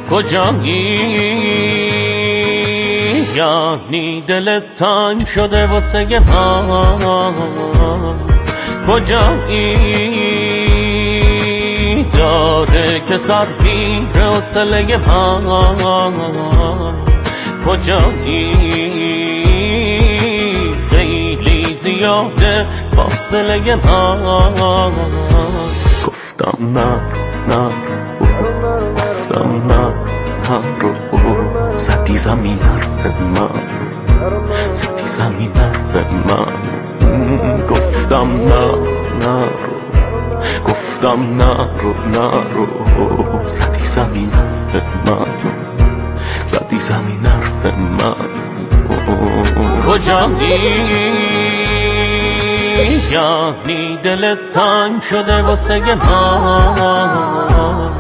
کجایی؟ یعنی دلت تنگ شده واسه من. کجایی؟ داره که سر پیره حوصله من. کجایی؟ خیلی زیاده فاصله من. گفتم نه گفتم نه رو زدی زمین حرف من، زدی زمین حرف من. گفتم نه گفتم نه رو زدی زمین حرف من، زدی زمین حرف من. کجایی؟ یعنی دلت تنگ شده واسه من.